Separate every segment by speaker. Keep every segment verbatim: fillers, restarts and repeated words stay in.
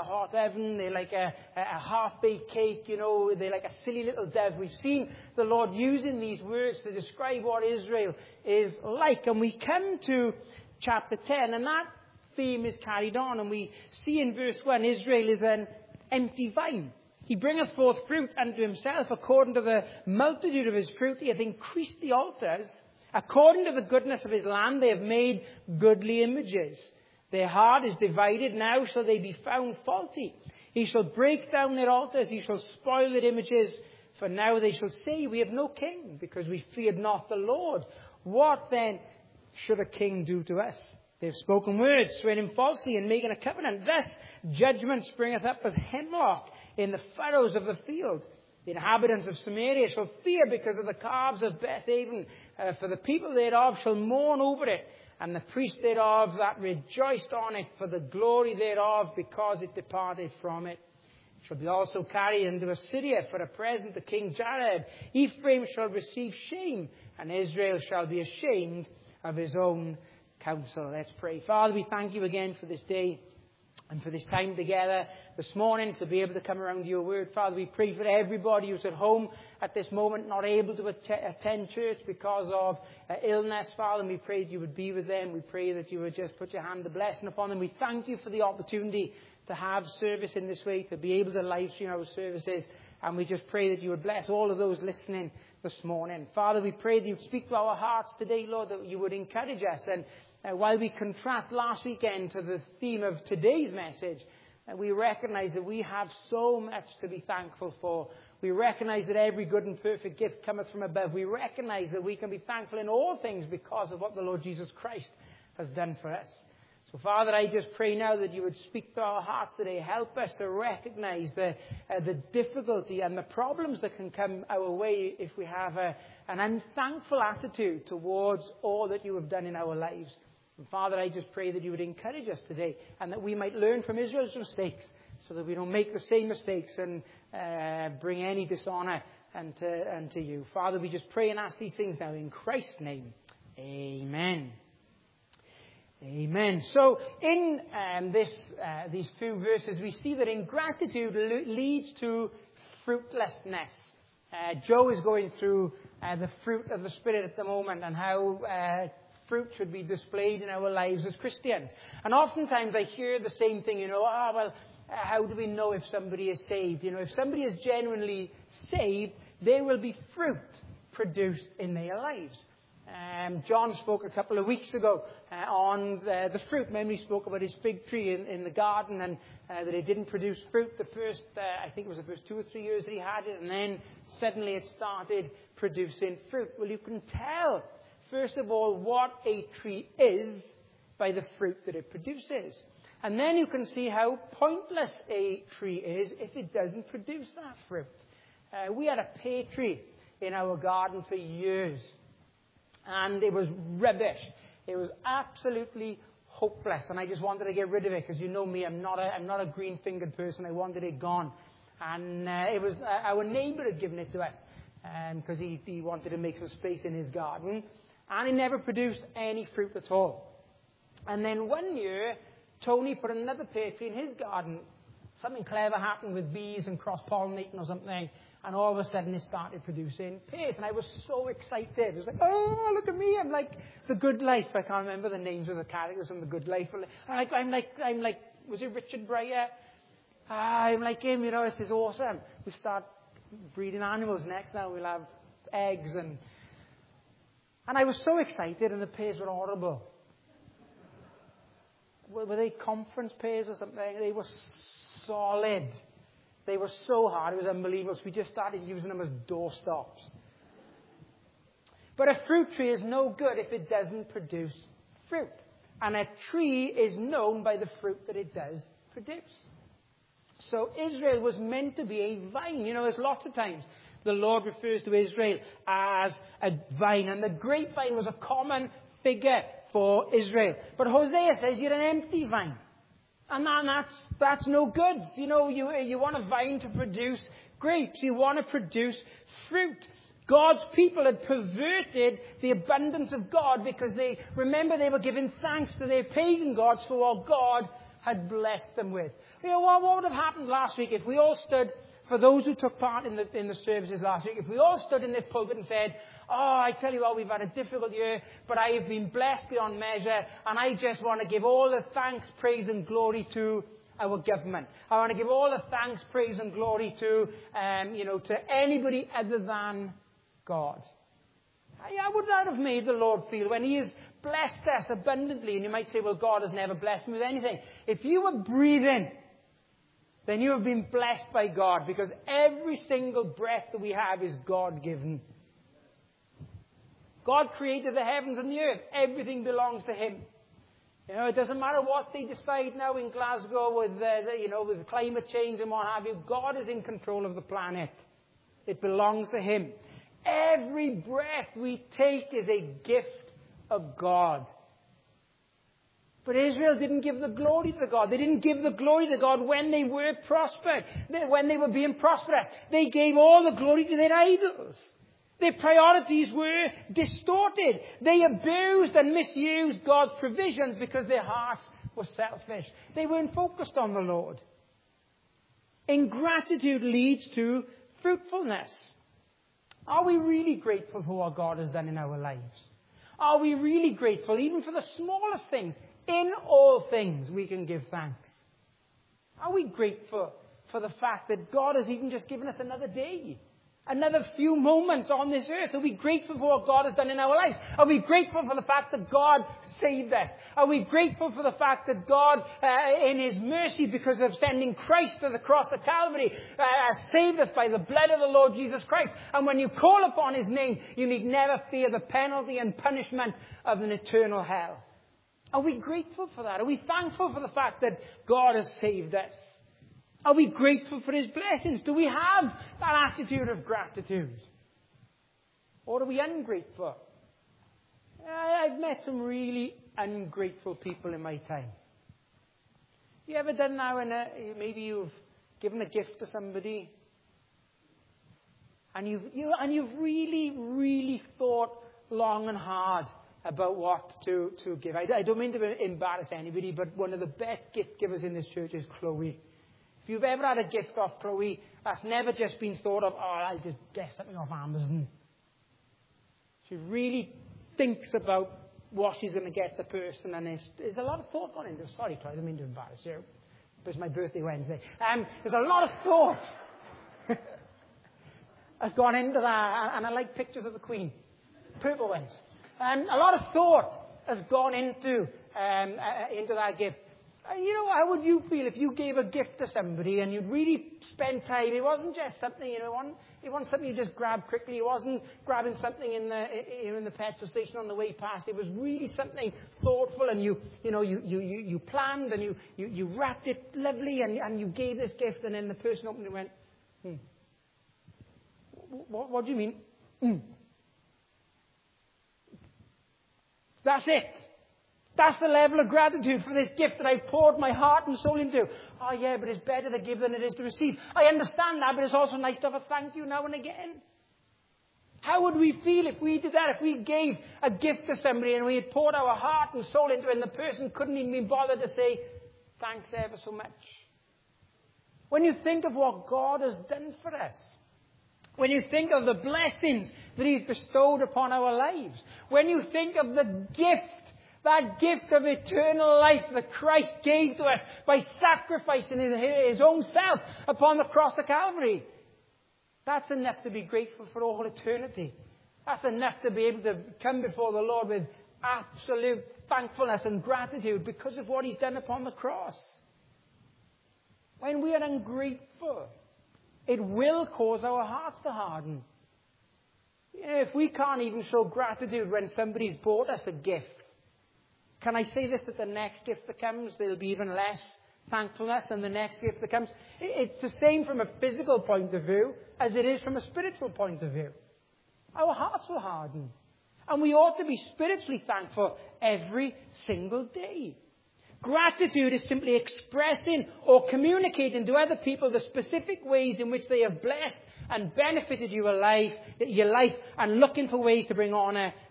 Speaker 1: hot oven. They're like a, a half-baked cake, you know. They're like a silly little dove. We've seen the Lord using these words to describe what Israel is like. And we come to chapter ten, and that theme is carried on. And we see in verse one, Israel is an empty vine. He bringeth forth fruit unto himself. According to the multitude of his fruit, he hath increased the altars. According to the goodness of his land, they have made goodly images. Their heart is divided, now shall they be found faulty. He shall break down their altars, he shall spoil their images. For now they shall say, we have no king, because we feared not the Lord. What then should a king do to us? They have spoken words, swearing falsely and making a covenant. Thus judgment springeth up as hemlock in the furrows of the field. The inhabitants of Samaria shall fear because of the calves of Bethaven. Uh, for the people thereof shall mourn over it, and the priests thereof that rejoiced on it, for the glory thereof, because it departed from it. It shall be also carried into Assyria for a present to King Jareb. Ephraim shall receive shame, and Israel shall be ashamed of his own counsel. Let's pray. Father, we thank you again for this day and for this time together this morning to be able to come around your word. Father, we pray for everybody who's at home at this moment, not able to att- attend church because of uh, illness. Father, and we pray that you would be with them. We pray that you would just put your hand of blessing upon them. We thank you for the opportunity to have service in this way, to be able to live stream our services. And we just pray that you would bless all of those listening this morning. Father, we pray that you would speak to our hearts today, Lord, that you would encourage us. And Uh, while we contrast last weekend to the theme of today's message, uh, we recognize that we have so much to be thankful for. We recognize that every good and perfect gift cometh from above. We recognize that we can be thankful in all things because of what the Lord Jesus Christ has done for us. So, Father, I just pray now that you would speak to our hearts today. Help us to recognize the, uh, the difficulty and the problems that can come our way if we have a, an unthankful attitude towards all that you have done in our lives. And Father, I just pray that you would encourage us today and that we might learn from Israel's mistakes so that we don't make the same mistakes and uh, bring any dishonor unto, unto you. Father, we just pray and ask these things now in Christ's name. Amen. Amen. So in um, this, uh, these few verses, we see that ingratitude le- leads to fruitlessness. Uh, Joe is going through uh, the fruit of the Spirit at the moment and how uh, fruit should be displayed in our lives as Christians. And oftentimes I hear the same thing, you know, ah, well, uh, how do we know if somebody is saved? You know, if somebody is genuinely saved, there will be fruit produced in their lives. Um, John spoke a couple of weeks ago uh, on the, the fruit. Remember, he spoke about his fig tree in, in the garden and uh, that it didn't produce fruit the first, uh, I think it was the first two or three years that he had it, and then suddenly it started producing fruit. Well, you can tell, first of all, what a tree is by the fruit that it produces. And then you can see how pointless a tree is if it doesn't produce that fruit. Uh, we had a pear tree in our garden for years. And it was rubbish. It was absolutely hopeless. And I just wanted to get rid of it because you know me, I'm not a, I'm not a green-fingered person. I wanted it gone. And uh, it was uh, our neighbour had given it to us because um, he, he wanted to make some space in his garden. And it never produced any fruit at all. And then one year, Tony put another pear tree in his garden. Something clever happened with bees and cross-pollinating or something. And all of a sudden it started producing pears. And I was so excited. It was like, oh, look at me. I'm like The Good Life. I can't remember the names of the characters from The Good Life. I'm like, I'm like, I'm like was it Richard Breyer? Ah, I'm like him, you know, this is awesome. We start breeding animals next now. We'll have eggs. And and I was so excited, and the pears were horrible. Were, were they conference pears or something? They were solid. They were so hard, it was unbelievable. So we just started using them as doorstops. But a fruit tree is no good if it doesn't produce fruit. And a tree is known by the fruit that it does produce. So Israel was meant to be a vine. You know, there's lots of times the Lord refers to Israel as a vine. And the grapevine was a common figure for Israel. But Hosea says you're an empty vine. And that's, that's no good. You know, you, you want a vine to produce grapes. You want to produce fruit. God's people had perverted the abundance of God because they, remember, they were giving thanks to their pagan gods for what God had blessed them with. You know, what, what would have happened last week if we all stood, for those who took part in the, in the services last week, if we all stood in this pulpit and said, oh, I tell you what, we've had a difficult year, but I have been blessed beyond measure, and I just want to give all the thanks, praise, and glory to our government. I want to give all the thanks, praise, and glory to, um, you know, to anybody other than God. How would that have made the Lord feel when He has blessed us abundantly? And you might say, well, God has never blessed me with anything. If you were breathing, then you have been blessed by God, because every single breath that we have is God-given. God created the heavens and the earth. Everything belongs to Him. You know, it doesn't matter what they decide now in Glasgow with, uh, the, you know, with climate change and what have you. God is in control of the planet. It belongs to Him. Every breath we take is a gift of God. But Israel didn't give the glory to God. They didn't give the glory to God when they were prospered, when they were being prosperous. They gave all the glory to their idols. Their priorities were distorted. They abused and misused God's provisions because their hearts were selfish. They weren't focused on the Lord. Ingratitude leads to fruitfulness. Are we really grateful for what God has done in our lives? Are we really grateful even for the smallest things? In all things we can give thanks. Are we grateful for the fact that God has even just given us another day? Another few moments on this earth? Are we grateful for what God has done in our lives? Are we grateful for the fact that God saved us? Are we grateful for the fact that God, uh, in His mercy, because of sending Christ to the cross of Calvary, uh, saved us by the blood of the Lord Jesus Christ? And when you call upon His name, you need never fear the penalty and punishment of an eternal hell. Are we grateful for that? Are we thankful for the fact that God has saved us? Are we grateful for His blessings? Do we have that attitude of gratitude? Or are we ungrateful? I've met some really ungrateful people in my time. You ever done that when uh, maybe you've given a gift to somebody and you've, you, and you've really, really thought long and hard about what to, to give? I, I don't mean to embarrass anybody, but one of the best gift givers in this church is Chloe. If you've ever had a gift off Chloe, that's never just been thought of, oh, I'll just get something off Amazon. She really thinks about what she's going to get the person, and there's, there's a lot of thought gone into it. Sorry, Chloe, I don't mean to embarrass you. But it's my birthday Wednesday. Um, there's a lot of thought has gone into that, and I like pictures of the Queen. Purple ones. Um, a lot of thought has gone into, um, uh, into that gift. You know, how would you feel if you gave a gift to somebody and you'd really spend time? It wasn't just something, you know, it wasn't something you just grabbed quickly. It wasn't grabbing something in the in the petrol station on the way past. It was really something thoughtful, and you, you know, you you, you planned and you, you, you wrapped it lovely, and, and you gave this gift, and then the person opened it and went, hmm. What, what do you mean? Hmm. That's it. That's the level of gratitude for this gift that I've poured my heart and soul into. Oh, yeah, but it's better to give than it is to receive. I understand that, but it's also nice to have a thank you now and again. How would we feel if we did that, if we gave a gift to somebody and we had poured our heart and soul into it, and the person couldn't even be bothered to say, thanks ever so much? When you think of what God has done for us, when you think of the blessings that He's bestowed upon our lives, when you think of the gift, that gift of eternal life that Christ gave to us by sacrificing his, his own self upon the cross of Calvary, that's enough to be grateful for all eternity. That's enough to be able to come before the Lord with absolute thankfulness and gratitude because of what He's done upon the cross. When we are ungrateful, it will cause our hearts to harden. If we can't even show gratitude when somebody's bought us a gift, can I say this, that the next gift that comes, there'll be even less thankfulness, and the next gift that comes, it's the same from a physical point of view as it is from a spiritual point of view. Our hearts will harden. And we ought to be spiritually thankful every single day. Gratitude is simply expressing or communicating to other people the specific ways in which they have blessed and benefited your life, your life, and looking for ways to bring honour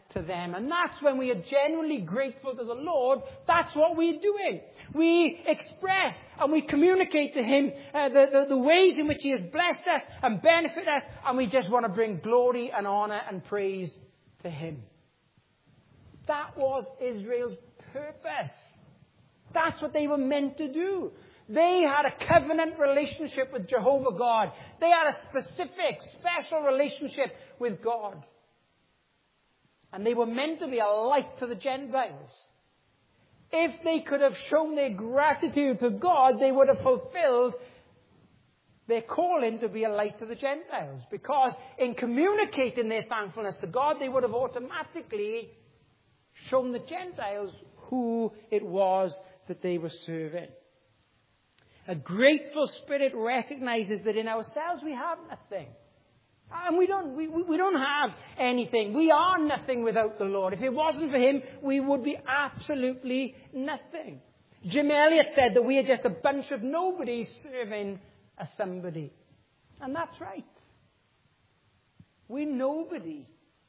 Speaker 1: to them. And that's when we are genuinely grateful to the Lord. That's what we're doing. We express and we communicate to Him uh, the, the, the ways in which He has blessed us and benefited us, and we just want to bring glory and honor and praise to Him. That was Israel's purpose. That's what they were meant to do. They had a covenant relationship with Jehovah God. They had a specific, special relationship with God. And they were meant to be a light to the Gentiles. If they could have shown their gratitude to God, they would have fulfilled their calling to be a light to the Gentiles. Because in communicating their thankfulness to God, they would have automatically shown the Gentiles who it was that they were serving. A grateful spirit recognizes that in ourselves we have nothing. And we don't, we, we don't have anything. We are nothing without the Lord. If it wasn't for Him, we would be absolutely nothing. Jim Elliot said that we are just a bunch of nobodies serving a somebody. And that's right. We're nobody.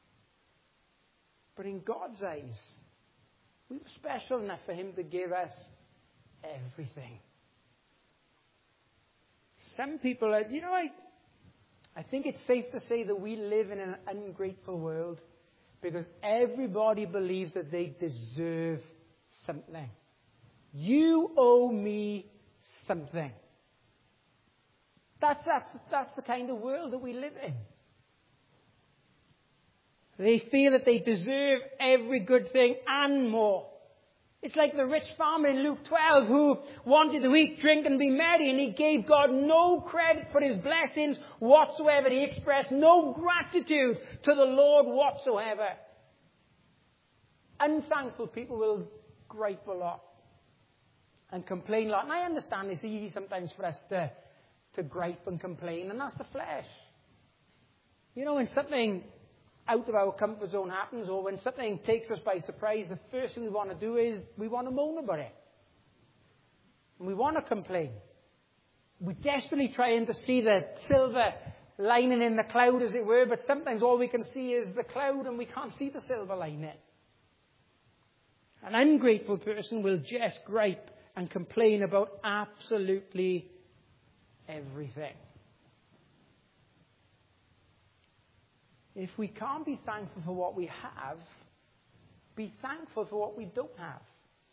Speaker 1: But in God's eyes, we were special enough for Him to give us everything. Some people are, you know, I... I think it's safe to say that we live in an ungrateful world because everybody believes that they deserve something. You owe me something. That's, that's, that's the kind of world that we live in. They feel that they deserve every good thing and more. It's like the rich farmer in Luke twelve who wanted to eat, drink, and be merry, and he gave God no credit for his blessings whatsoever. He expressed no gratitude to the Lord whatsoever. Unthankful people will gripe a lot and complain a lot. And I understand it's easy sometimes for us to, to gripe and complain, and that's the flesh. You know, when something out of our comfort zone happens, or when something takes us by surprise, the first thing we want to do is we want to moan about it. And we want to complain. We're desperately trying to see the silver lining in the cloud, as it were, but sometimes all we can see is the cloud and we can't see the silver lining. An ungrateful person will just gripe and complain about absolutely everything. If we can't be thankful for what we have, be thankful for what we don't have.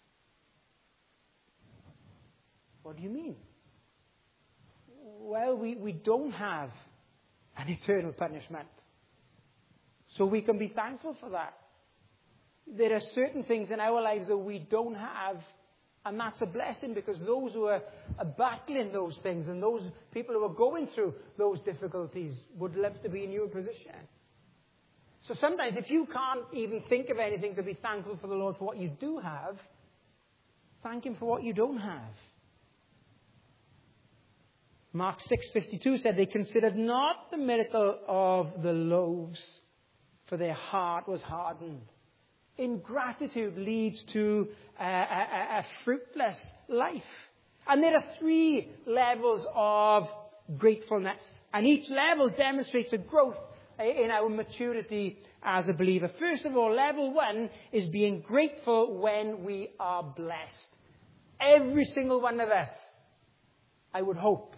Speaker 1: What do you mean? Well, we, we don't have an eternal punishment. So we can be thankful for that. There are certain things in our lives that we don't have, and that's a blessing, because those who are, are battling those things and those people who are going through those difficulties would love to be in your position. So sometimes if you can't even think of anything to be thankful for the Lord for what you do have, thank Him for what you don't have. Mark six fifty-two said they considered not the miracle of the loaves, for their heart was hardened. Ingratitude leads to a, a, a fruitless life. And there are three levels of gratefulness. And each level demonstrates a growth in our maturity as a believer. First of all, level one is being grateful when we are blessed. Every single one of us, I would hope,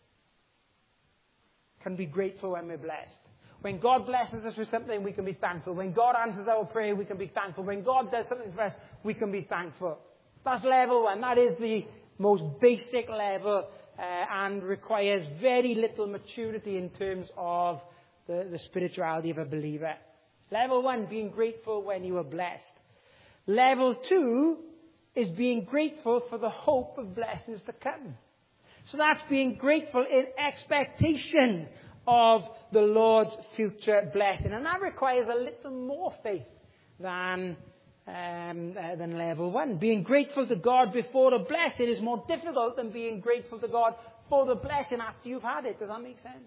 Speaker 1: can be grateful when we're blessed. When God blesses us with something, we can be thankful. When God answers our prayer, we can be thankful. When God does something for us, we can be thankful. That's level one. That is the most basic level uh, and requires very little maturity in terms of the, the spirituality of a believer. Level one, being grateful when you are blessed. Level two is being grateful for the hope of blessings to come. So that's being grateful in expectation of the Lord's future blessing. And that requires a little more faith than, um, uh, than level one. Being grateful to God before a blessing is more difficult than being grateful to God for the blessing after you've had it. Does that make sense?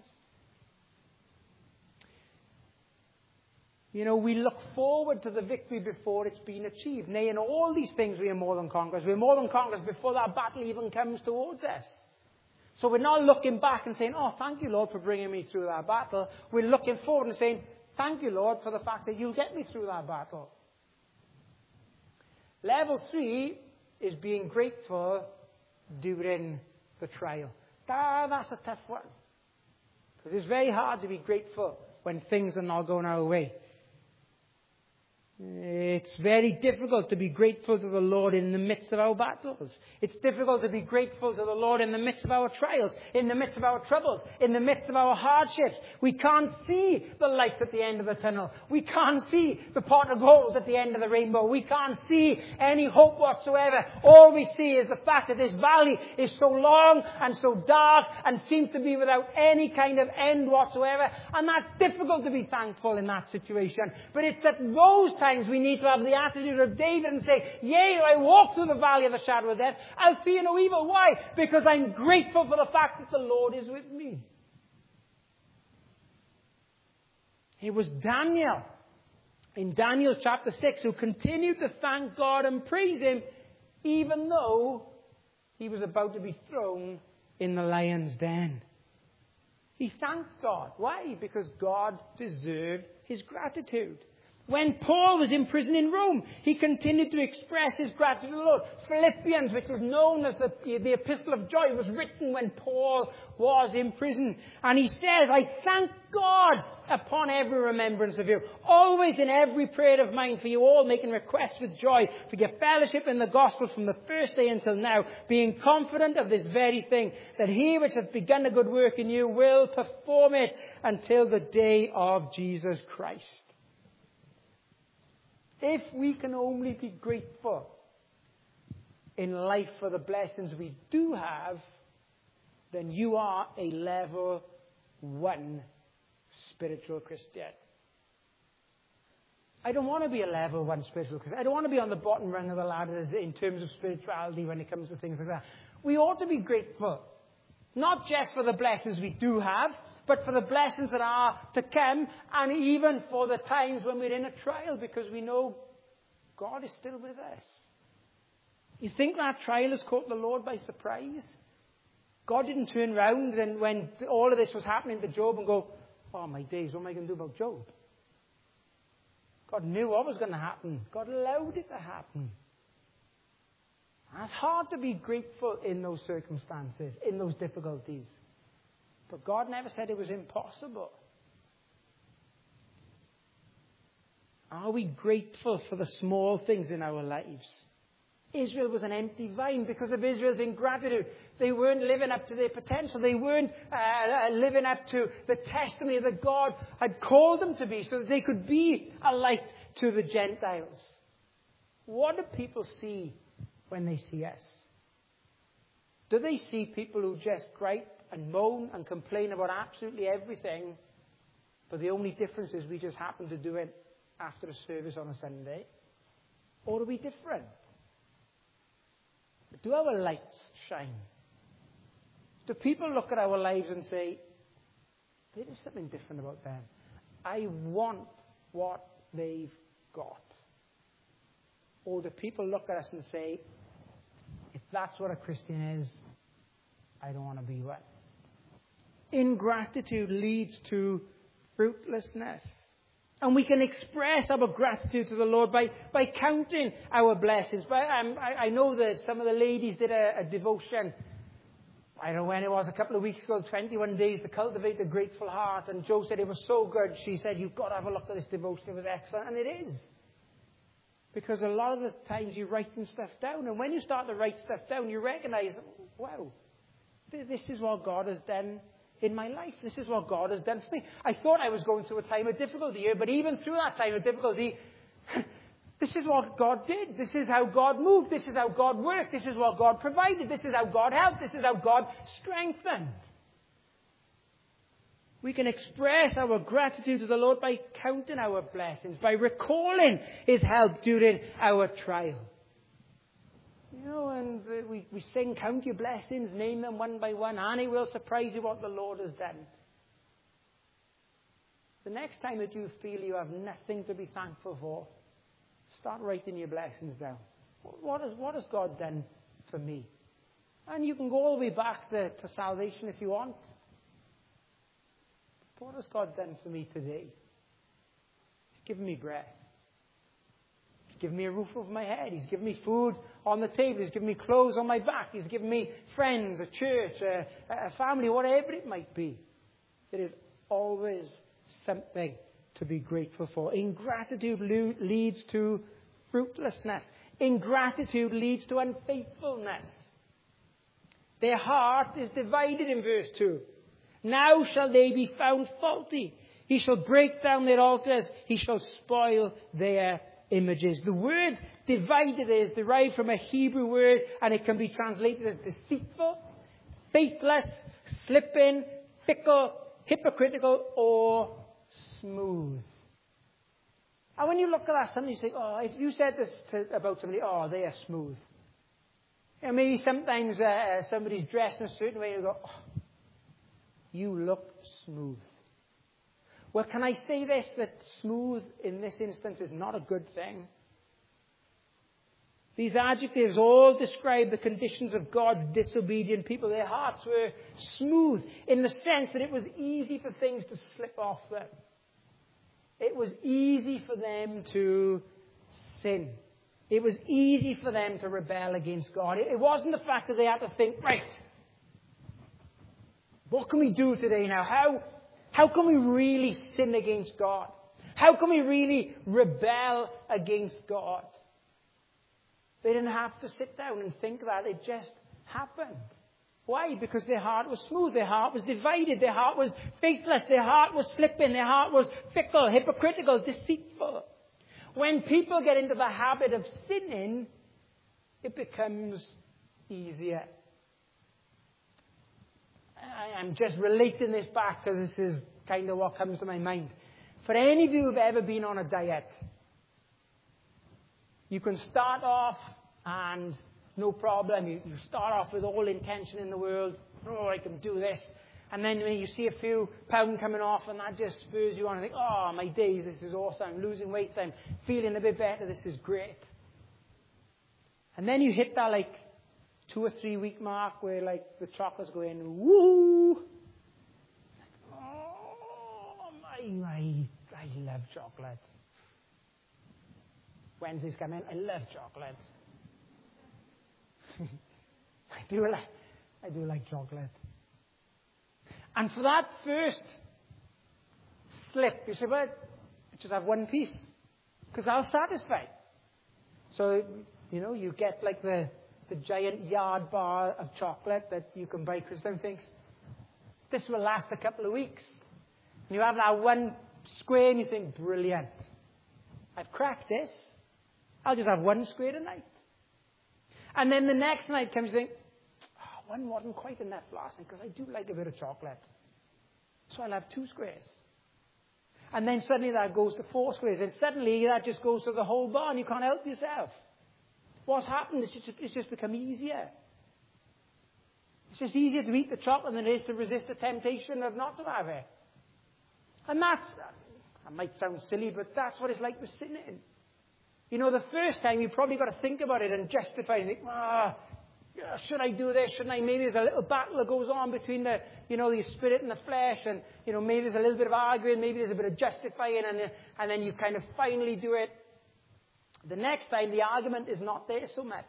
Speaker 1: You know, we look forward to the victory before it's been achieved. Nay, in all these things we are more than conquerors. We're more than conquerors before that battle even comes towards us. So we're not looking back and saying, oh, thank you, Lord, for bringing me through that battle. We're looking forward and saying, Thank you, Lord, for the fact that you'll get me through that battle. Level three is being grateful during the trial. That, that's a tough one. Because it's very hard to be grateful when things are not going our way. It's very difficult to be grateful to the Lord in the midst of our battles. It's difficult to be grateful to the Lord in the midst of our trials, in the midst of our troubles, in the midst of our hardships. We can't see the light at the end of the tunnel. We can't see the pot of gold at the end of the rainbow. We can't see any hope whatsoever. All we see is the fact that this valley is so long and so dark and seems to be without any kind of end whatsoever. And that's difficult to be thankful in that situation. But it's at those times we need to have the attitude of David and say, yea, though I walk through the valley of the shadow of death, I'll fear no evil. Why? Because I'm grateful for the fact that the Lord is with me. It was Daniel, in Daniel chapter six, who continued to thank God and praise Him, even though he was about to be thrown in the lion's den. He thanked God. Why? Because God deserved his gratitude. When Paul was in prison in Rome, he continued to express his gratitude to the Lord. Philippians, which is known as the, the Epistle of Joy, was written when Paul was in prison. And he says, I thank God upon every remembrance of you, always in every prayer of mine for you all, making requests with joy for your fellowship in the gospel from the first day until now, being confident of this very thing, that he which hath begun a good work in you will perform it until the day of Jesus Christ. If we can only be grateful in life for the blessings we do have, then you are a level one spiritual Christian. I don't want to be a level one spiritual Christian. I don't want to be on the bottom rung of the ladder in terms of spirituality when it comes to things like that. We ought to be grateful, not just for the blessings we do have, but for the blessings that are to come, and even for the times when we're in a trial, because we know God is still with us. You think that trial has caught the Lord by surprise? God didn't turn round and when all of this was happening to Job and go, oh my days, what am I going to do about Job? God knew what was going to happen. God allowed it to happen. And it's hard to be grateful in those circumstances, in those difficulties. But God never said it was impossible. Are we grateful for the small things in our lives? Israel was an empty vine because of Israel's ingratitude. They weren't living up to their potential. They weren't uh, living up to the testimony that God had called them to be so that they could be a light to the Gentiles. What do people see when they see us? Do they see people who just gripe and moan and complain about absolutely everything, but the only difference is we just happen to do it after a service on a Sunday? Or are we different? Do our lights shine? Do people look at our lives and say, there is something different about them? I want what they've got. Or do people look at us and say, if that's what a Christian is, I don't want to be one? Ingratitude leads to fruitlessness. And we can express our gratitude to the Lord by, by counting our blessings. But, um, I, I know that some of the ladies did a, a devotion, I don't know when it was, a couple of weeks ago, twenty-one days to cultivate a grateful heart. And Jo said it was so good. She said, you've got to have a look at this devotion. It was excellent. And it is. Because a lot of the times you're writing stuff down. And when you start to write stuff down, you recognize, wow, this is what God has done in my life. This is what God has done for me. I thought I was going through a time of difficulty here, but even through that time of difficulty, this is what God did. This is how God moved. This is how God worked. This is what God provided. This is how God helped. This is how God strengthened. We can express our gratitude to the Lord by counting our blessings, by recalling his help during our trial. You know, and we, we sing, count your blessings, name them one by one, and it will surprise you what the Lord has done. The next time that you feel you have nothing to be thankful for, start writing your blessings down. What has, what has God done for me? And you can go all the way back to, to salvation if you want. What has God done for me today? given me breath. He's given me a roof over my head. He's given me food on the table. He's given me clothes on my back. He's given me friends, a church, a, a family, whatever it might be. There is always something to be grateful for. Ingratitude lo- leads to fruitlessness. Ingratitude leads to unfaithfulness. Their heart is divided in verse two. Now shall they be found faulty. He shall break down their altars. He shall spoil their images. The word divided is derived from a Hebrew word, and it can be translated as deceitful, faithless, slipping, fickle, hypocritical, or smooth. And when you look at that, somebody you think, oh, if you said this to, about somebody, oh, they are smooth. You know, maybe sometimes uh, somebody's dressed in a certain way and you go, oh, you look smooth. Well, can I say this, that smooth in this instance is not a good thing? These adjectives all describe the conditions of God's disobedient people. Their hearts were smooth in the sense that it was easy for things to slip off them. It was easy for them to sin. It was easy for them to rebel against God. It wasn't the fact that they had to think, right, what can we do today now? How, how can we really sin against God? How can we really rebel against God? They didn't have to sit down and think that. It just happened. Why? Because their heart was smooth. Their heart was divided. Their heart was faithless. Their heart was slipping. Their heart was fickle, hypocritical, deceitful. When people get into the habit of sinning, it becomes easier. I'm just relating this back because this is kind of what comes to my mind. For any of you who've ever been on a diet, you can start off and no problem. You, you start off with all intention in the world. Oh, I can do this. And then when you see a few pounds coming off and that just spurs you on and think, oh, my days, this is awesome. I'm losing weight. I'm feeling a bit better. This is great. And then you hit that like two or three week mark where like the chocolate's going, woo! Oh, my, my, I love chocolate. Wednesday's coming. I love chocolate. I do like, I do like chocolate. And for that first slip, you say, well, just have one piece, because I'll satisfy. So, you know, you get like the, the giant yard bar of chocolate that you can buy because some thinks this will last a couple of weeks. And you have that one square and you think, brilliant. I've cracked this. I'll just have one square tonight. And then the next night comes and you think, oh, one wasn't quite enough last night because I do like a bit of chocolate. So I'll have two squares. And then suddenly that goes to four squares. And suddenly that just goes to the whole bar and you can't help yourself. What's happened is it's just, it's just become easier. It's just easier to eat the chocolate than it is to resist the temptation of not to have it. And that's, that might sound silly, but that's what it's like with sinning. You know, the first time you probably got to think about it and justify it and think, ah, should I do this? Shouldn't I? Maybe there's a little battle that goes on between the, you know, the spirit and the flesh, and, you know, maybe there's a little bit of arguing, maybe there's a bit of justifying, and, and then you kind of finally do it. The next time, the argument is not there so much.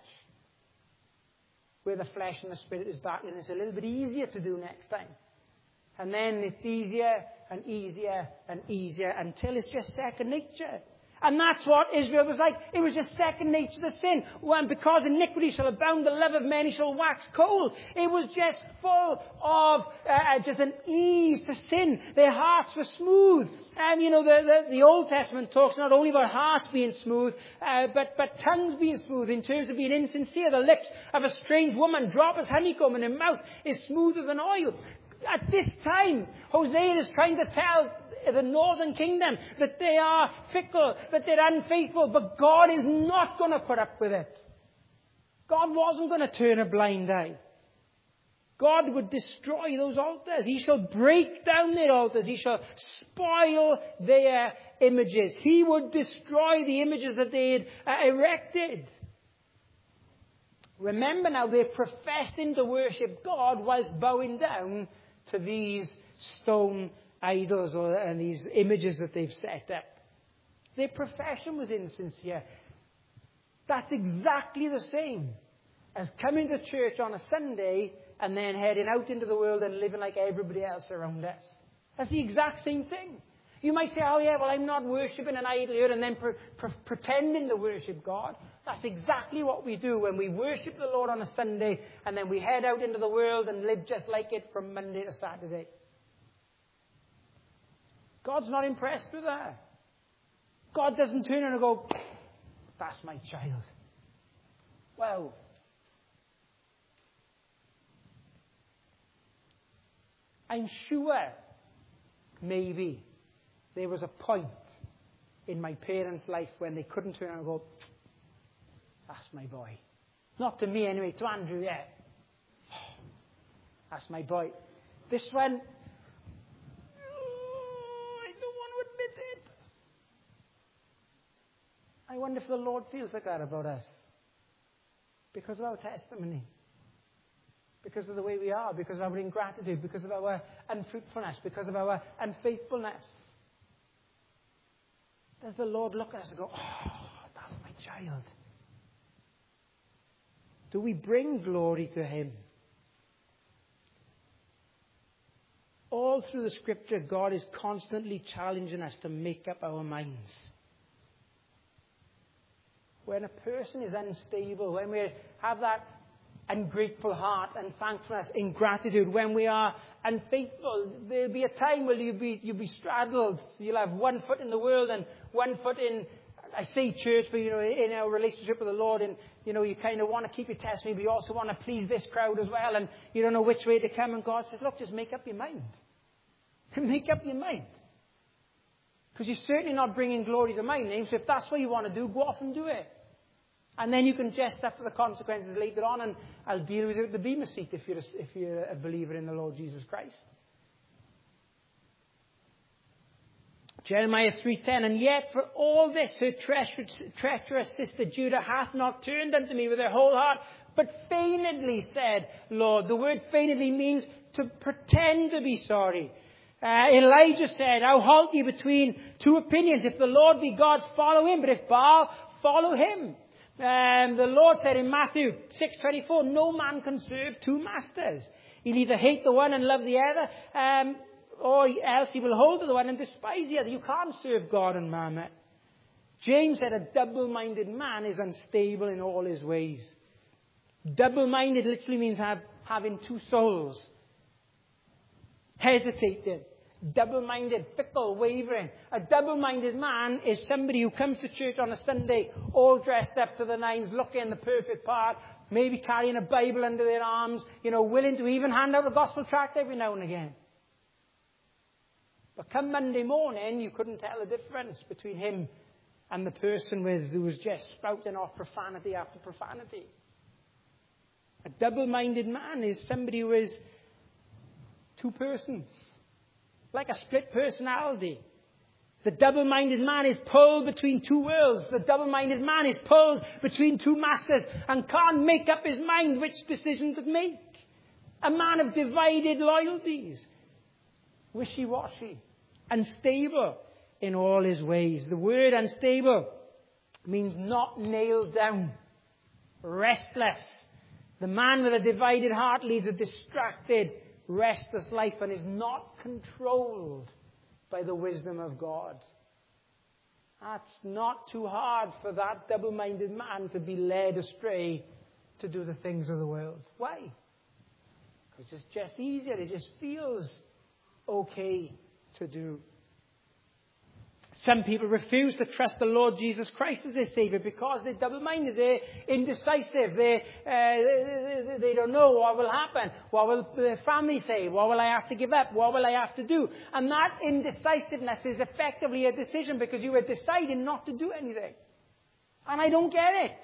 Speaker 1: Where the flesh and the spirit is battling, it's a little bit easier to do next time. And then it's easier and easier and easier until it's just second nature. And that's what Israel was like. It was just second nature to sin. And because iniquity shall abound, the love of many shall wax cold. It was just full of uh, just an ease to sin. Their hearts were smooth. And, you know, the, the, the Old Testament talks not only about hearts being smooth, uh, but, but tongues being smooth in terms of being insincere. The lips of a strange woman drop as honeycomb, and her mouth is smoother than oil. At this time, Hosea is trying to tell the northern kingdom that they are fickle, that they're unfaithful, but God is not going to put up with it. God wasn't going to turn a blind eye. God would destroy those altars. He shall break down their altars. He shall spoil their images. He would destroy the images that they had uh, erected. Remember now, they're professing to worship God whilst bowing down to these stone idols or and these images that they've set up. Their profession was insincere. That's exactly the same as coming to church on a Sunday and then heading out into the world and living like everybody else around us. That's the exact same thing. You might say, oh yeah, well I'm not worshipping an idol here and then pre- pre- pretending to worship God. That's exactly what we do when we worship the Lord on a Sunday and then we head out into the world and live just like it from Monday to Saturday. God's not impressed with that. God doesn't turn around and go, that's my child. Well, I'm sure maybe there was a point in my parents' life when they couldn't turn around and go, that's my boy. Not to me anyway, to Andrew, yeah. Oh, that's my boy. This one, oh, I don't want to admit it. I wonder if the Lord feels like that about us. Because of our testimony. Because of the way we are. Because of our ingratitude. Because of our unfruitfulness. Because of our unfaithfulness. Does the Lord look at us and go, oh, that's my child? Do we bring glory to Him? All through the Scripture, God is constantly challenging us to make up our minds. When a person is unstable, when we have that ungrateful heart, unthankfulness, ingratitude, when we are unfaithful, there'll be a time where you'll be, you'll be straddled. You'll have one foot in the world and one foot in, I say church, but you know, in our relationship with the Lord, and you know, you kind of want to keep your testimony, but you also want to please this crowd as well, and you don't know which way to come, and God says, look, just make up your mind. Make up your mind. Because you're certainly not bringing glory to my name, so if that's what you want to do, go off and do it. And then you can just suffer the consequences later on, and I'll deal with it at the Bema seat if you're a, if you're a believer in the Lord Jesus Christ. Jeremiah three ten, and yet for all this her treacherous, treacherous sister Judah hath not turned unto me with her whole heart, but feignedly said, Lord. The word feignedly means to pretend to be sorry. Uh, Elijah said, how halt ye between two opinions? If the Lord be God, follow him, but if Baal, follow him. Um, the Lord said in Matthew six twenty-four, no man can serve two masters. He'll either hate the one and love the other, um, or else he will hold to the one and despise the other. You can't serve God and mammon. James said a double-minded man is unstable in all his ways. Double-minded literally means have, having two souls. Hesitating. Double-minded, fickle, wavering. A double-minded man is somebody who comes to church on a Sunday all dressed up to the nines, looking the perfect part, maybe carrying a Bible under their arms, you know, willing to even hand out a gospel tract every now and again. But come Monday morning, you couldn't tell the difference between him and the person with, who was just spouting off profanity after profanity. A double-minded man is somebody who is two persons. Like a split personality. The double-minded man is pulled between two worlds. The double-minded man is pulled between two masters and can't make up his mind which decision to make. A man of divided loyalties. Wishy-washy. Unstable in all his ways. The word unstable means not nailed down. Restless. The man with a divided heart leads a distracted, restless life and is not controlled by the wisdom of God. That's not too hard for that double-minded man to be led astray to do the things of the world. Why? Because it's just easier. It just feels okay to do. Some people refuse to trust the Lord Jesus Christ as their Savior because they're double-minded, they're indecisive, they, uh, they, they don't know what will happen, what will their family say, what will I have to give up, what will I have to do. And that indecisiveness is effectively a decision because you are deciding not to do anything. And I don't get it.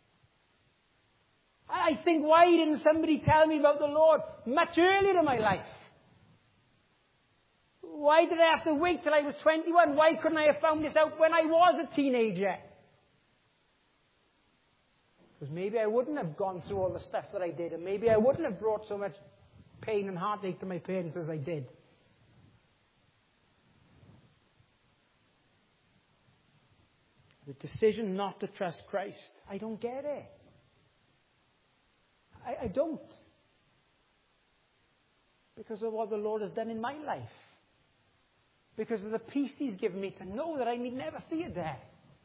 Speaker 1: I think, why didn't somebody tell me about the Lord much earlier in my life? Why did I have to wait till I was twenty-one? Why couldn't I have found this out when I was a teenager? Because maybe I wouldn't have gone through all the stuff that I did, and maybe I wouldn't have brought so much pain and heartache to my parents as I did. The decision not to trust Christ. I don't get it. I, I don't. Because of what the Lord has done in my life. Because of the peace He's given me to know that I need never fear death.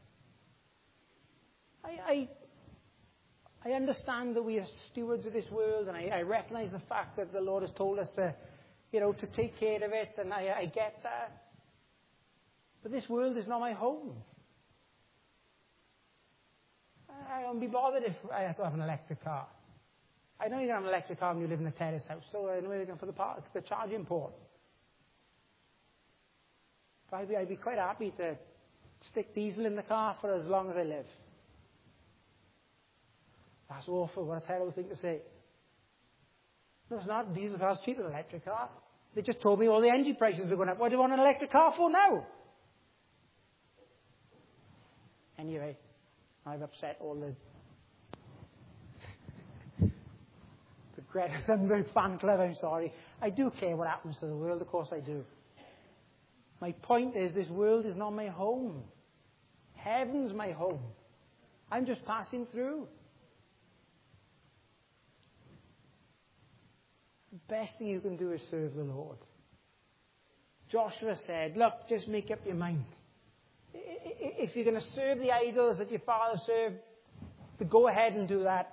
Speaker 1: I, I, I understand that we are stewards of this world, and I, I recognize the fact that the Lord has told us to, you know, to take care of it, and I, I get that. But this world is not my home. I won't be bothered if I have to have an electric car. I know you can have an electric car when you live in a terrace house, so I know you're going to put the, part, the charging port. But I'd be, I'd be quite happy to stick diesel in the car for as long as I live. That's awful. What a terrible thing to say. No, it's not. Diesel car's cheaper than an electric car. They just told me all the energy prices are going up. What do you want an electric car for now? Anyway, I've upset all the the Greta Thunberg fan club. I'm sorry. I do care what happens to the world. Of course I do. My point is, this world is not my home. Heaven's my home. I'm just passing through. The best thing you can do is serve the Lord. Joshua said, look, just make up your mind. If you're going to serve the idols that your father served, go ahead and do that.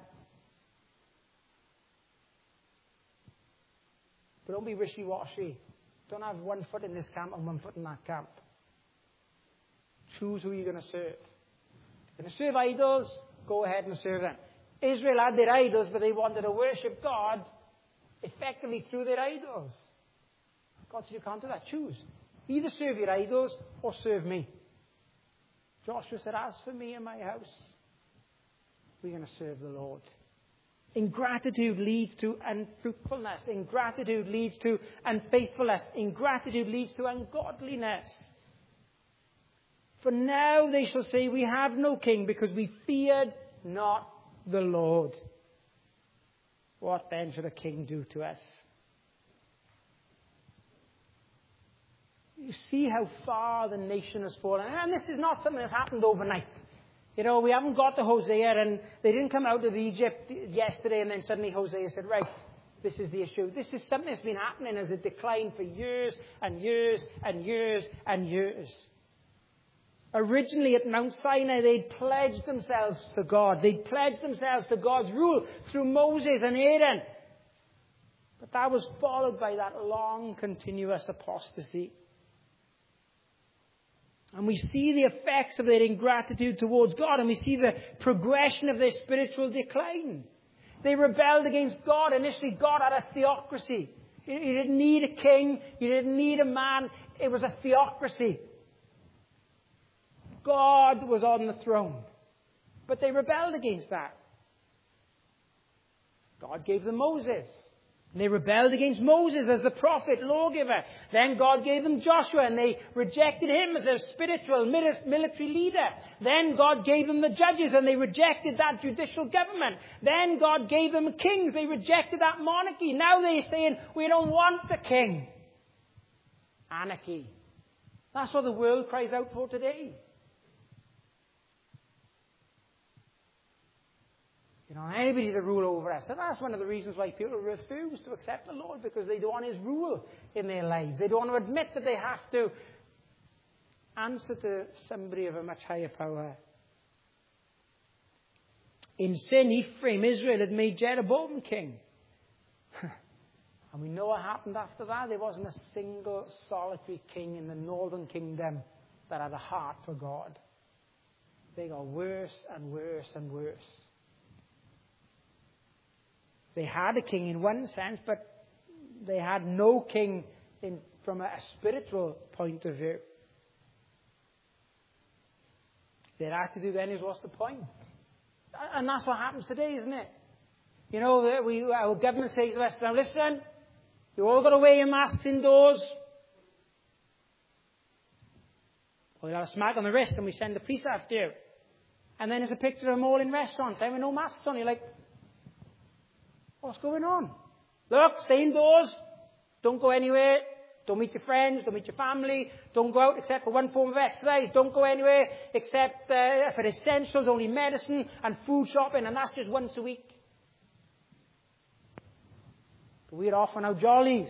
Speaker 1: But don't be wishy-washy. Don't have one foot in this camp and one foot in that camp. Choose who you're going to serve. If you're going to serve idols, go ahead and serve them. Israel had their idols, but they wanted to worship God effectively through their idols. God said, you can't do that. Choose. Either serve your idols or serve me. Joshua said, as for me and my house, we're going to serve the Lord. Ingratitude leads to unfruitfulness. Ingratitude leads to unfaithfulness. Ingratitude leads to ungodliness. For now they shall say, we have no king, because we feared not the Lord. What then should a king do to us? You see how far the nation has fallen. And this is not something that's happened overnight. You know, we haven't got to Hosea, and they didn't come out of Egypt yesterday and then suddenly Hosea said, right, this is the issue. This is something that's been happening as a decline for years and years and years and years. Originally at Mount Sinai, they'd pledged themselves to God. They'd pledged themselves to God's rule through Moses and Aaron. But that was followed by that long, continuous apostasy. And we see the effects of their ingratitude towards God, and we see the progression of their spiritual decline. They rebelled against God. Initially, God had a theocracy. You didn't need a king. You didn't need a man. It was a theocracy. God was on the throne. But they rebelled against that. God gave them Moses. They rebelled against Moses as the prophet, lawgiver. Then God gave them Joshua, and they rejected him as a spiritual military leader. Then God gave them the judges, and they rejected that judicial government. Then God gave them kings. They rejected that monarchy. Now they're saying, we don't want a king. Anarchy. That's what the world cries out for today. You know, anybody to rule over us. And that's one of the reasons why people refuse to accept the Lord, because they don't want His rule in their lives. They don't want to admit that they have to answer to somebody of a much higher power. In sin, Ephraim, Israel, had made Jeroboam king. And we know what happened after that. There wasn't a single solitary king in the northern kingdom that had a heart for God. They got worse and worse and worse. They had a king in one sense, but they had no king in, from a spiritual point of view. Their attitude then is, what's the point? And that's what happens today, isn't it? You know, we, our government says to us, now listen, you all got to wear your masks indoors. Or you'll have a smack on the wrist and we send the police after you. And then there's a picture of them all in restaurants saying, with no masks on. You're like, what's going on? Look, stay indoors. Don't go anywhere. Don't meet your friends. Don't meet your family. Don't go out except for one form of exercise. Don't go anywhere except uh, for essentials, only medicine and food shopping, and that's just once a week. But we're off on our jollies.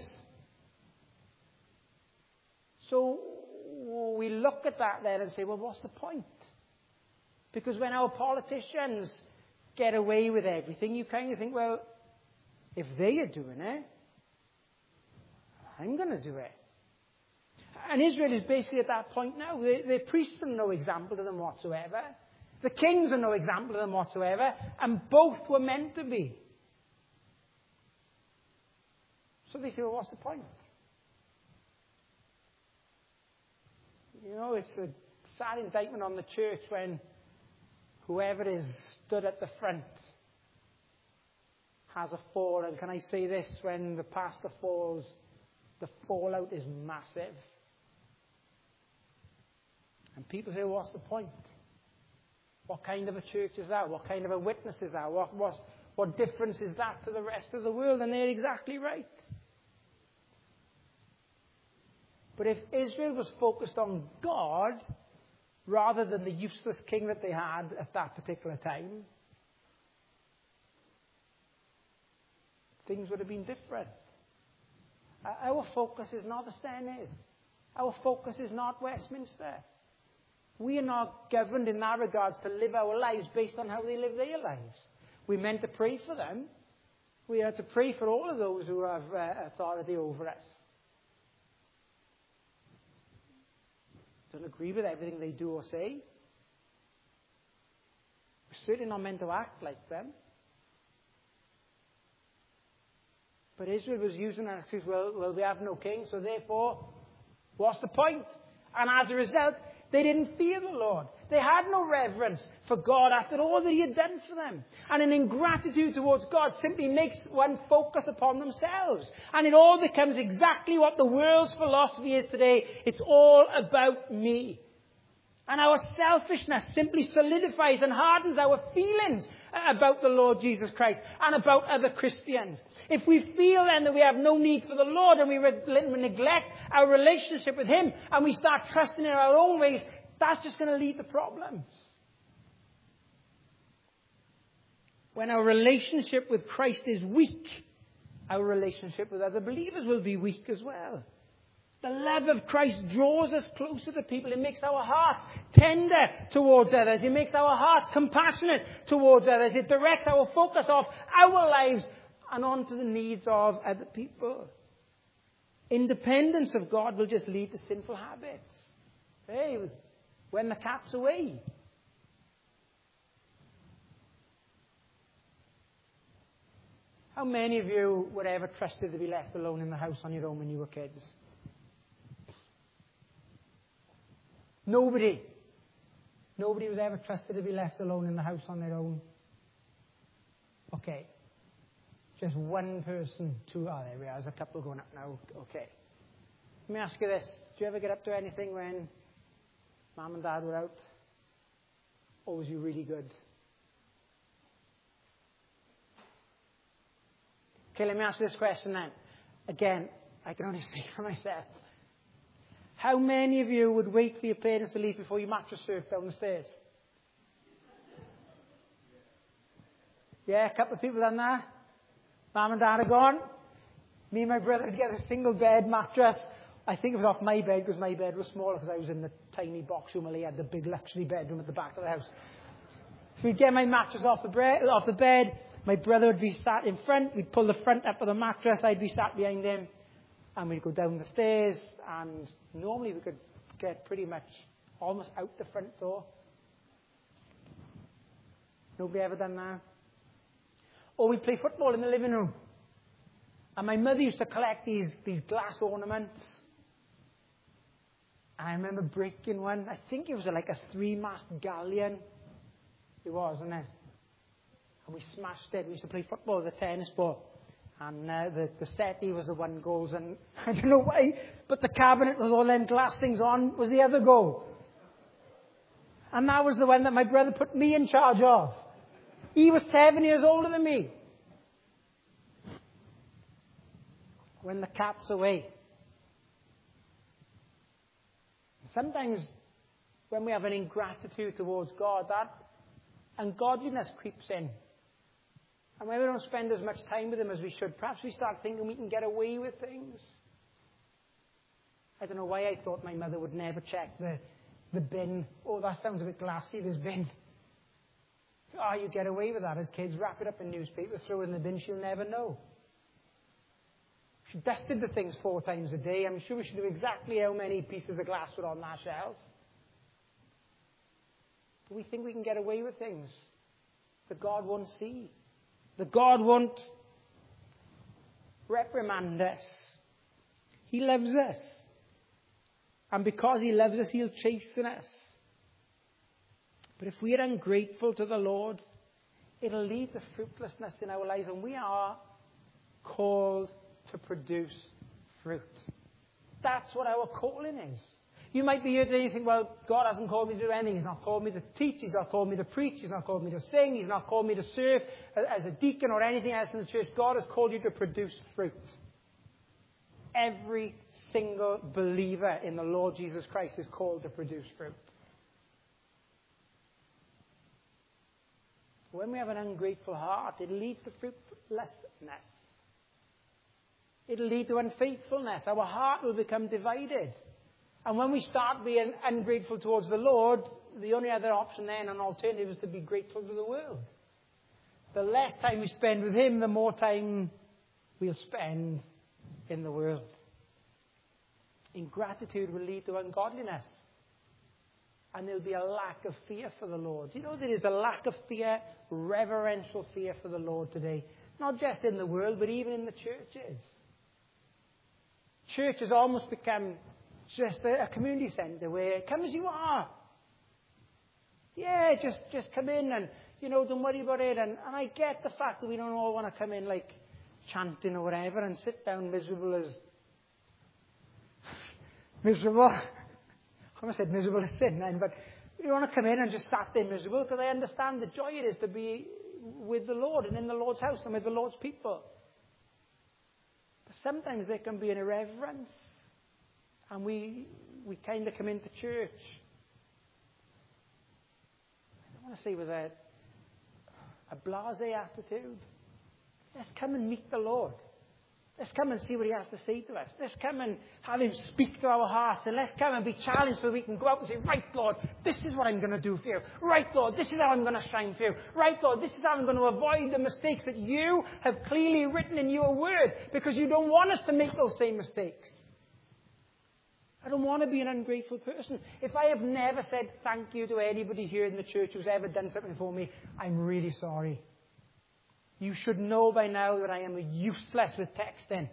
Speaker 1: So we look at that then and say, well, what's the point? Because when our politicians get away with everything, you kind of think, well, if they are doing it, I'm going to do it. And Israel is basically at that point now. The, the priests are no example to them whatsoever. The kings are no example to them whatsoever. And both were meant to be. So they say, well, what's the point? You know, it's a sad indictment on the church when whoever is stood at the front has a fall. And can I say this? When the pastor falls, the fallout is massive. And people say, what's the point? What kind of a church is that? What kind of a witness is that? What, what, what difference is that to the rest of the world? And they're exactly right. But if Israel was focused on God rather than the useless king that they had at that particular time, things would have been different. Our focus is not the Senate. Our focus is not Westminster. We are not governed in that regards to live our lives based on how they live their lives. We're meant to pray for them. We are to pray for all of those who have uh, authority over us. Don't agree with everything they do or say. We're certainly not meant to act like them. But Israel was using an excuse, well, well, we have no king, so therefore, what's the point? And as a result, they didn't fear the Lord. They had no reverence for God after all that He had done for them. And an ingratitude towards God simply makes one focus upon themselves. And it all becomes exactly what the world's philosophy is today. It's all about me. And our selfishness simply solidifies and hardens our feelings about the Lord Jesus Christ and about other Christians. If we feel then that we have no need for the Lord and we re- neglect our relationship with Him and we start trusting in our own ways, that's just going to lead to problems. When our relationship with Christ is weak, our relationship with other believers will be weak as well. The love of Christ draws us closer to people. It makes our hearts tender towards others. It makes our hearts compassionate towards others. It directs our focus off our lives and onto the needs of other people. Independence of God will just lead to sinful habits. Hey, when the cat's away. How many of you were ever trusted to be left alone in the house on your own when you were kids? Nobody. Nobody was ever trusted to be left alone in the house on their own. Okay. Just one person, two, oh, there we are. There's a couple going up now. Okay. Let me ask you this. Did you ever get up to anything when Mum and Dad were out? Or was you really good? Okay, let me ask you this question then. Again, I can only speak for myself. How many of you would wait for your parents to leave before your mattress surfed down the stairs? Yeah, a couple of people done that. Mum and Dad are gone. Me and my brother would get a single bed mattress. I think it was off my bed because my bed was smaller because I was in the tiny box room while he had the big luxury bedroom at the back of the house. So we'd get my mattress off the, bre- off the bed. My brother would be sat in front. We'd pull the front up of the mattress. I'd be sat behind him. And we'd go down the stairs, and normally we could get pretty much almost out the front door. Nobody ever done that? Or we'd play football in the living room. And my mother used to collect these, these glass ornaments. And I remember breaking one. I think it was like a three-mast galleon. It was, wasn't it? And we smashed it. We used to play football with a tennis ball. And uh, the, the settee was the one goals, and I don't know why, but the cabinet with all them glass things on was the other goal. And that was the one that my brother put me in charge of. He was seven years older than me. When the cat's away, sometimes when we have an ingratitude towards God, that ungodliness creeps in. And when we don't spend as much time with Him as we should, perhaps we start thinking we can get away with things. I don't know why I thought my mother would never check the, the bin. Oh, that sounds a bit glassy, this bin. Oh, you get away with that as kids. Wrap it up in newspaper, throw it in the bin, she'll never know. She dusted the things four times a day. I'm sure we should know exactly how many pieces of glass were on that shelf. But we think we can get away with things that God won't see. That God won't reprimand us. He loves us. And because He loves us, He'll chasten us. But if we are ungrateful to the Lord, it'll lead to fruitlessness in our lives. And we are called to produce fruit. That's what our calling is. You might be here today and think, well, God hasn't called me to do anything. He's not called me to teach. He's not called me to preach. He's not called me to sing. He's not called me to serve as a deacon or anything else in the church. God has called you to produce fruit. Every single believer in the Lord Jesus Christ is called to produce fruit. When we have an ungrateful heart, it leads to fruitlessness. It'll lead to unfaithfulness. Our heart will become divided. And when we start being ungrateful towards the Lord, the only other option then, an alternative, is to be grateful to the world. The less time we spend with Him, the more time we'll spend in the world. Ingratitude will lead to ungodliness. And there'll be a lack of fear for the Lord. Do you know there is a lack of fear, reverential fear for the Lord today? Not just in the world, but even in the churches. Church has almost become just a, a community centre where come as you are. Yeah, just, just come in and, you know, don't worry about it. And, and I get the fact that we don't all want to come in like chanting or whatever and sit down miserable as... miserable. I almost said miserable as sin then, but we want to come in and just sat there miserable because I understand the joy it is to be with the Lord and in the Lord's house and with the Lord's people. But sometimes there can be an irreverence and we we kind of come into church. I don't want to say with a, a blasé attitude. Let's come and meet the Lord. Let's come and see what He has to say to us. Let's come and have Him speak to our hearts. And let's come and be challenged so we can go out and say, right, Lord, this is what I'm going to do for you. Right, Lord, this is how I'm going to shine for you. Right, Lord, this is how I'm going to avoid the mistakes that you have clearly written in your word. Because you don't want us to make those same mistakes. I don't want to be an ungrateful person. If I have never said thank you to anybody here in the church who's ever done something for me, I'm really sorry. You should know by now that I am useless with texting.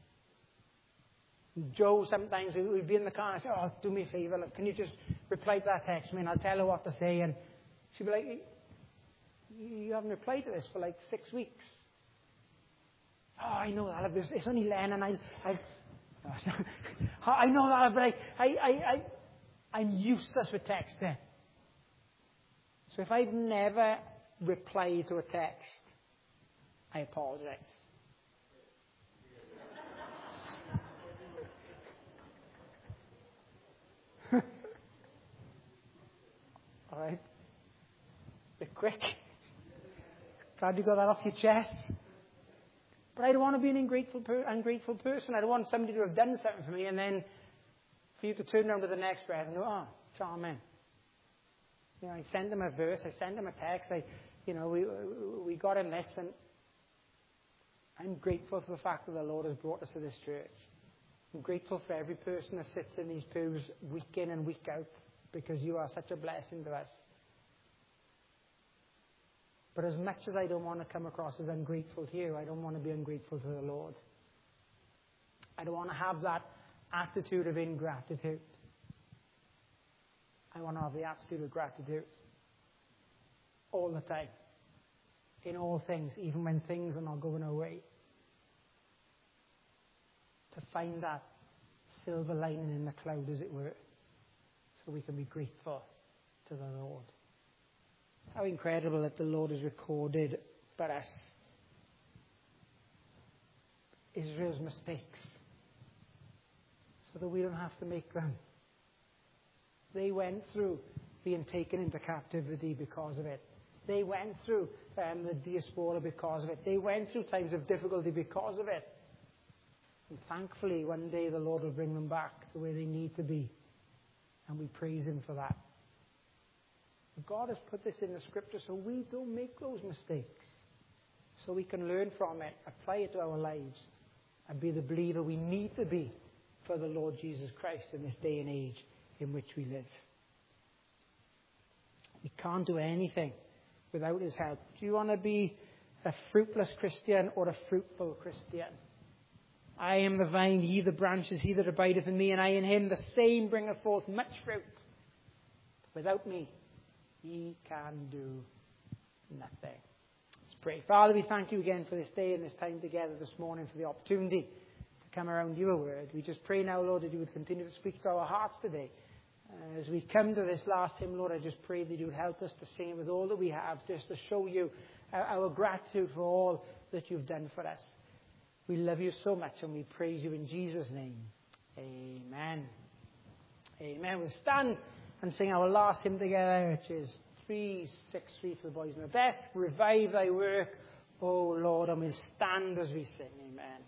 Speaker 1: Joe, sometimes we'd be in the car and I say, oh, do me a favour, look, can you just reply to that text? I mean, I'll tell her what to say. And she'd be like, you haven't replied to this for like six weeks. Oh, I know that. It's only Len and I... I I know that, but I, I, I, I, I'm useless with texting. So if I've never replied to a text, I apologize. All right. A bit quick. Glad you got that off your chest. But I don't want to be an ungrateful, per- ungrateful person. I don't want somebody to have done something for me and then for you to turn around to the next breath and go, oh, charming. You know, I sent them a verse, I sent them a text, I, you know, we we got in this, and I'm grateful for the fact that the Lord has brought us to this church. I'm grateful for every person that sits in these pews week in and week out, because you are such a blessing to us. But as much as I don't want to come across as ungrateful to you, I don't want to be ungrateful to the Lord. I don't want to have that attitude of ingratitude. I want to have the attitude of gratitude all the time, in all things, even when things are not going our way. To find that silver lining in the cloud, as it were, so we can be grateful to the Lord. How incredible that the Lord has recorded for us Israel's mistakes so that we don't have to make them. They went through being taken into captivity because of it. They went through um, the diaspora because of it. They went through times of difficulty because of it. And thankfully, one day the Lord will bring them back to where they need to be. And we praise Him for that. But God has put this in the Scripture so we don't make those mistakes. So we can learn from it, apply it to our lives, and be the believer we need to be for the Lord Jesus Christ in this day and age in which we live. We can't do anything without His help. Do you want to be a fruitless Christian or a fruitful Christian? I am the vine, ye the branches, he that abideth in me, and I in him, the same bringeth forth much fruit. Without me, ye can do nothing. Let's pray. Father, we thank you again for this day and this time together this morning, for the opportunity to come around your word. We just pray now, Lord, that you would continue to speak to our hearts today. Uh, as we come to this last hymn, Lord, I just pray that you would help us to sing it with all that we have, just to show you our, our gratitude for all that you've done for us. We love you so much and we praise you in Jesus' name. Amen. Amen. We'll stand and sing our last hymn together, which is three six three for the boys in the desk. Revive thy work, O Lord, and we'll stand as we sing. Amen.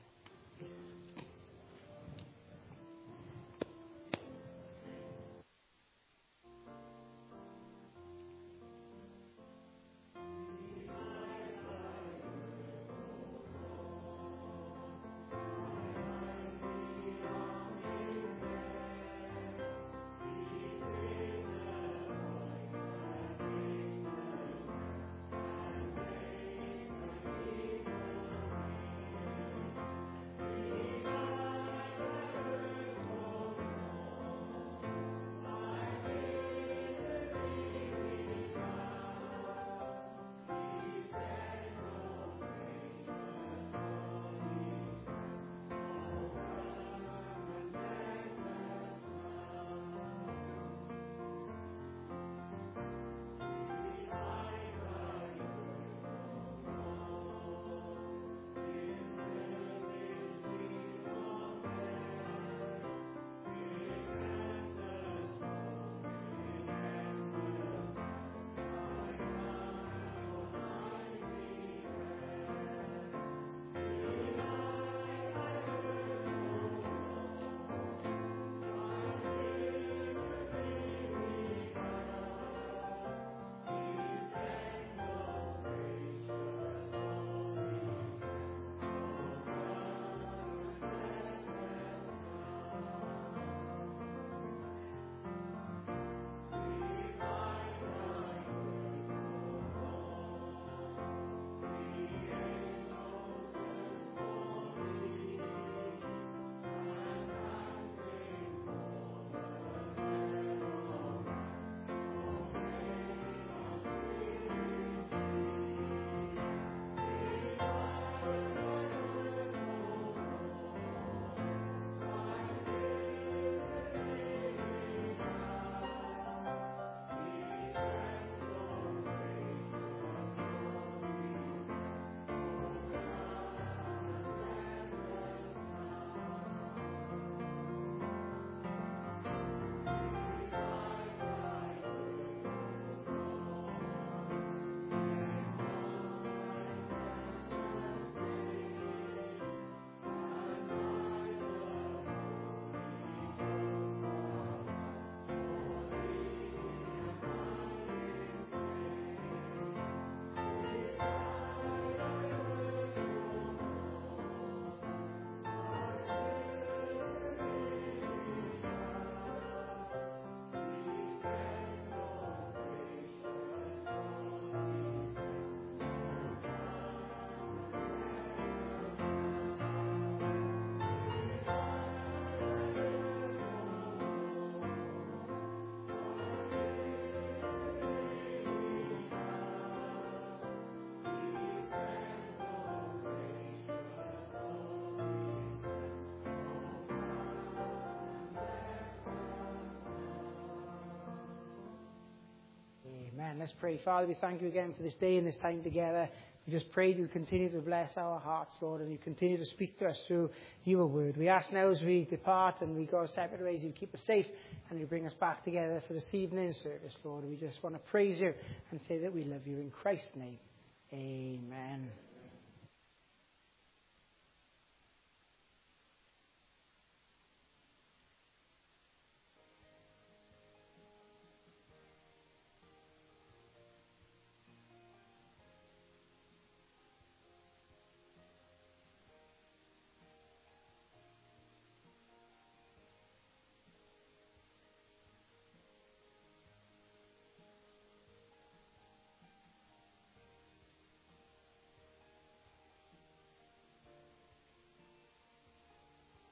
Speaker 1: Amen. Let's pray. Father, we thank you again for this day and this time together. We just pray you continue to bless our hearts, Lord, and you continue to speak to us through your word. We ask now as we depart and we go separate ways, you keep us safe and you bring us back together for this evening's service, Lord. We just want to praise you and say that we love you in Christ's name. Amen.